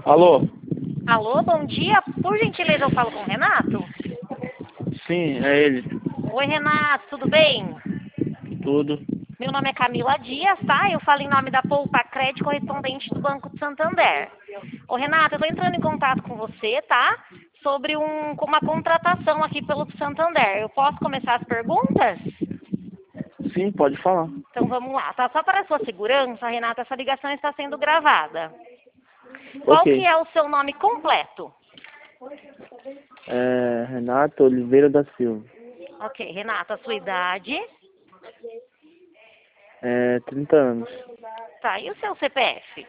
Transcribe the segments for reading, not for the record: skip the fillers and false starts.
Alô? Alô, bom dia. Por gentileza, eu falo com o Renato? Sim, é ele. Oi, Renato, tudo bem? Tudo. Meu nome é Camila Dias, tá? Eu falo em nome da Poupa Crédito, correspondente do Banco de Santander. Ô, Renato, eu tô entrando em contato com você, tá? Sobre uma contratação aqui pelo Santander. Eu posso começar as perguntas? Sim, pode falar. Então vamos lá, tá? Só para a sua segurança, Renato, essa ligação está sendo gravada. Qual que Ok. é o seu nome completo? Renato Oliveira da Silva. Ok, Renato, a sua idade? 30 anos. Tá, e o seu CPF?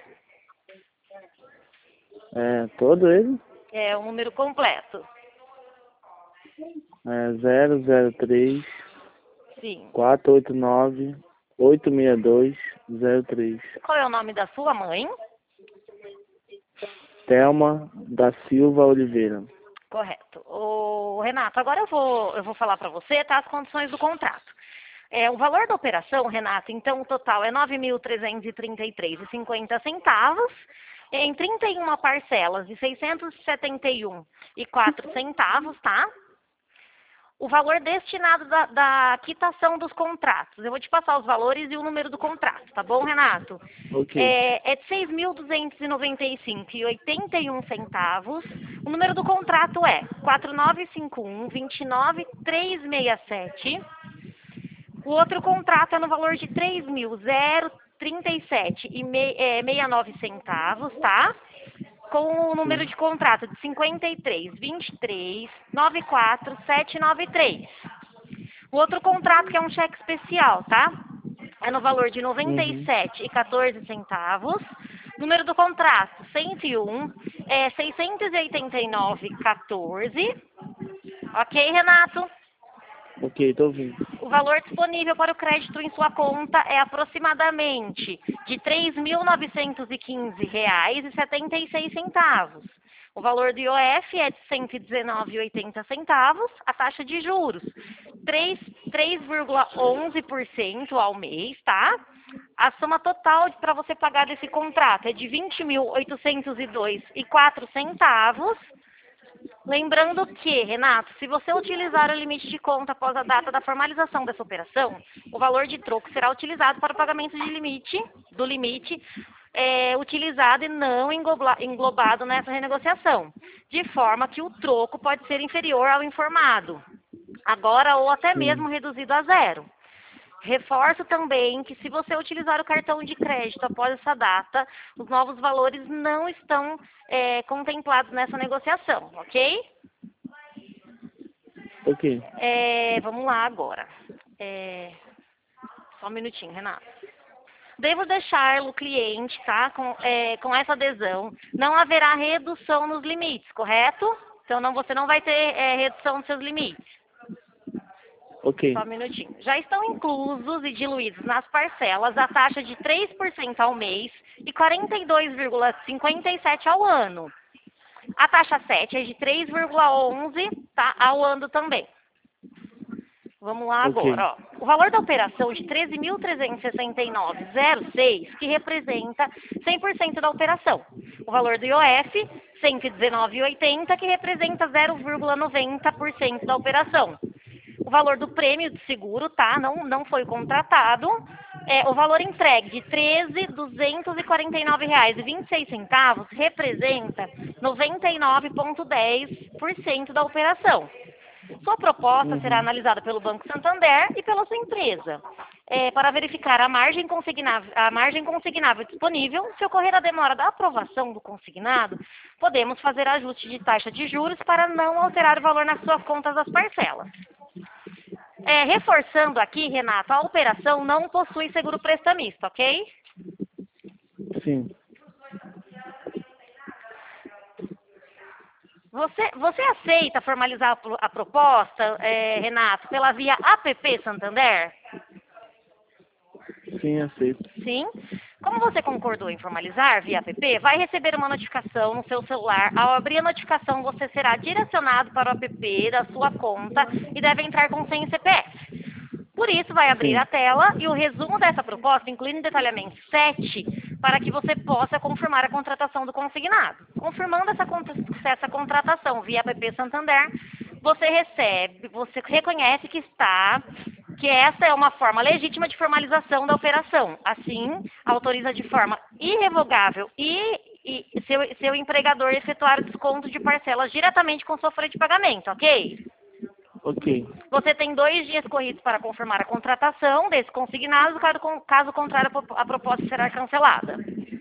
Todo ele? É o número completo. 003 Sim. 489 86203. Qual é o nome da sua mãe? Thelma da Silva Oliveira. Correto. Ô, Renato, agora eu vou falar para você, tá, as condições do contrato. O valor da operação, Renato, então o total é R$ 9.333,50 em 31 parcelas de R$ 671,04, tá? O valor destinado da quitação dos contratos. Eu vou te passar os valores e o número do contrato, tá bom, Renato? Ok. É de R$ 6.295,81. O número do contrato é 4951-29367. O outro contrato é no valor de R$ 3.037,69, tá? Com o número Sim. de contrato de 53-23-94793. O outro contrato, que é um cheque especial, tá? É no valor de R$ Uhum. 97,14. Número do contrato, 101, 689,14. Ok, Renato? Ok, tô ouvindo. O valor disponível para o crédito em sua conta é aproximadamente de R$ 3.915,76. O valor do IOF é de R$ 119,80, a taxa de juros 3,11% ao mês, tá? A soma total para você pagar desse contrato é de R$ 20.802,04. Lembrando que, Renato, se você utilizar o limite de conta após a data da formalização dessa operação, o valor de troco será utilizado para o pagamento do limite utilizado e não englobado nessa renegociação, de forma que o troco pode ser inferior ao informado, agora ou até Sim. mesmo reduzido a zero. Reforço também que, se você utilizar o cartão de crédito após essa data, os novos valores não estão contemplados nessa negociação, ok? Ok. Vamos lá agora. Só um minutinho, Renato. Devo deixar o cliente, tá, com essa adesão. Não haverá redução nos limites, correto? Então, você não vai ter redução nos seus limites. Ok. Só um minutinho. Já estão inclusos e diluídos nas parcelas a taxa de 3% ao mês e 42,57% ao ano. A taxa 7 é de 3,11%, tá, ao ano também. Vamos lá Ok. agora, ó. O valor da operação de 13.369,06, que representa 100% da operação. O valor do IOF, 119,80, que representa 0,90% da operação. O valor do prêmio de seguro, tá? Não foi contratado. O valor entregue de R$ 13.249,26 representa 99,10% da operação. Sua proposta será Uhum. analisada pelo Banco Santander e pela sua empresa. Para verificar a margem consignável disponível, se ocorrer a demora da aprovação do consignado, podemos fazer ajuste de taxa de juros para não alterar o valor nas suas contas das parcelas. Reforçando aqui, Renato, a operação não possui seguro prestamista, ok? Sim. Você aceita formalizar a proposta, Renato, pela via APP Santander? Sim, aceito. Sim. Como você concordou em formalizar via app, vai receber uma notificação no seu celular. Ao abrir a notificação, você será direcionado para o app da sua conta e deve entrar com senha e CPF. Por isso, vai abrir a Sim. tela e o resumo dessa proposta, incluindo detalhamento 7, para que você possa confirmar a contratação do consignado. Confirmando essa contratação via app Santander, você reconhece que essa é uma forma legítima de formalização da operação. Assim, autoriza de forma irrevogável e seu empregador efetuar o desconto de parcelas diretamente com sua folha de pagamento, ok? Ok. Você tem 2 dias corridos para confirmar a contratação desse consignado, caso contrário, a proposta será cancelada.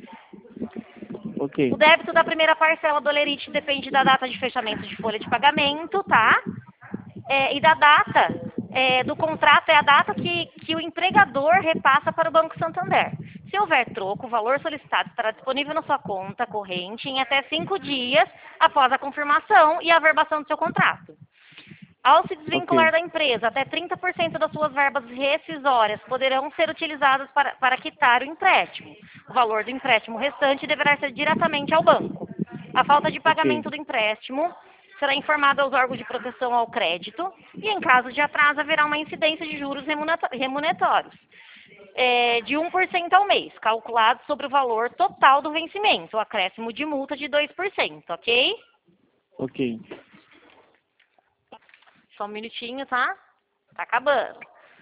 Ok. O débito da primeira parcela do Olerite depende da data de fechamento de folha de pagamento, tá? E da data do contrato é a data que o empregador repassa para o Banco Santander. Se houver troco, o valor solicitado estará disponível na sua conta corrente em até 5 dias após a confirmação e a averbação do seu contrato. Ao se desvincular da empresa, até 30% das suas verbas rescisórias poderão ser utilizadas para quitar o empréstimo. O valor do empréstimo restante deverá ser diretamente ao banco. A falta de pagamento do empréstimo será informada aos órgãos de proteção ao crédito e, em caso de atraso, haverá uma incidência de juros remuneratórios de 1% ao mês, calculado sobre o valor total do vencimento, o acréscimo de multa de 2%, ok? Ok. Só um minutinho, tá? Tá acabando.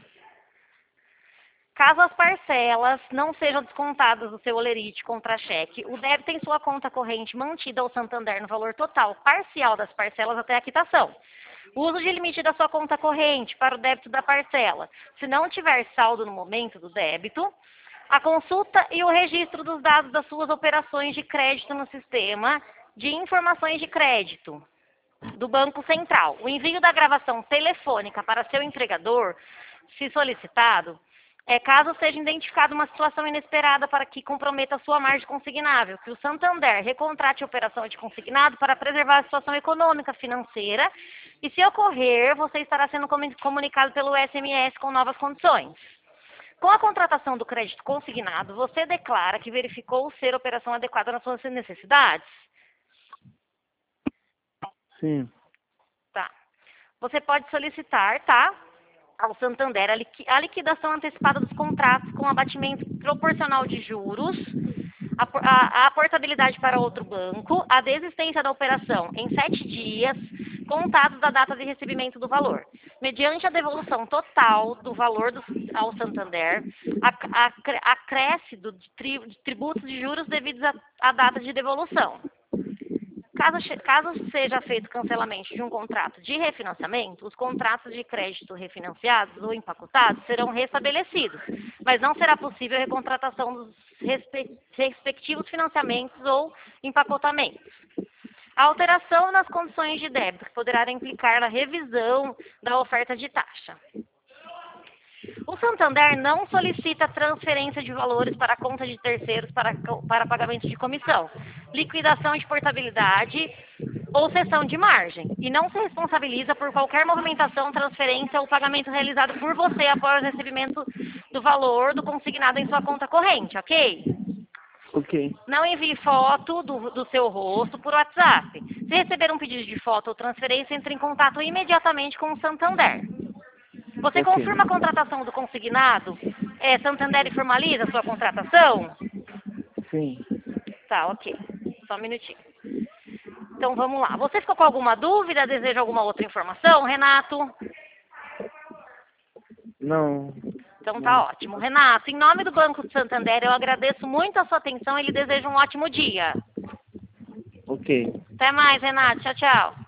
Caso as parcelas não sejam descontadas do seu Olerite contra-cheque, o débito em sua conta corrente mantida ao Santander no valor total parcial das parcelas até a quitação. O uso de limite da sua conta corrente para o débito da parcela. Se não tiver saldo no momento do débito, a consulta e o registro dos dados das suas operações de crédito no sistema de informações de crédito do Banco Central. O envio da gravação telefônica para seu empregador, se solicitado, caso seja identificada uma situação inesperada para que comprometa a sua margem consignável, que o Santander recontrate a operação de consignado para preservar a situação econômica, financeira, e se ocorrer, você estará sendo comunicado pelo SMS com novas condições. Com a contratação do crédito consignado, você declara que verificou ser a operação adequada nas suas necessidades? Sim. Tá. Você pode solicitar, tá, ao Santander a liquidação antecipada dos contratos com abatimento proporcional de juros, a aportabilidade para outro banco, a desistência da operação em 7 dias, contados da data de recebimento do valor. Mediante a devolução total do valor ao Santander, acréscimo de tributos de juros devidos à data de devolução. Caso seja feito cancelamento de um contrato de refinanciamento, os contratos de crédito refinanciados ou empacotados serão restabelecidos, mas não será possível a recontratação dos respectivos financiamentos ou empacotamentos. A alteração nas condições de débito, que poderá implicar na revisão da oferta de taxa. O Santander não solicita transferência de valores para a conta de terceiros para pagamento de comissão, liquidação de portabilidade ou cessão de margem, e não se responsabiliza por qualquer movimentação, transferência ou pagamento realizado por você após o recebimento do valor do consignado em sua conta corrente, ok? Ok. Não envie foto do seu rosto por WhatsApp. Se receber um pedido de foto ou transferência, entre em contato imediatamente com o Santander. Você confirma a contratação do consignado? Santander formaliza a sua contratação? Sim. Tá, ok. Só um minutinho. Então, vamos lá. Você ficou com alguma dúvida? Deseja alguma outra informação, Renato? Não. Então, tá ótimo. Renato, em nome do Banco Santander, eu agradeço muito a sua atenção e lhe desejo um ótimo dia. Ok. Até mais, Renato. Tchau, tchau.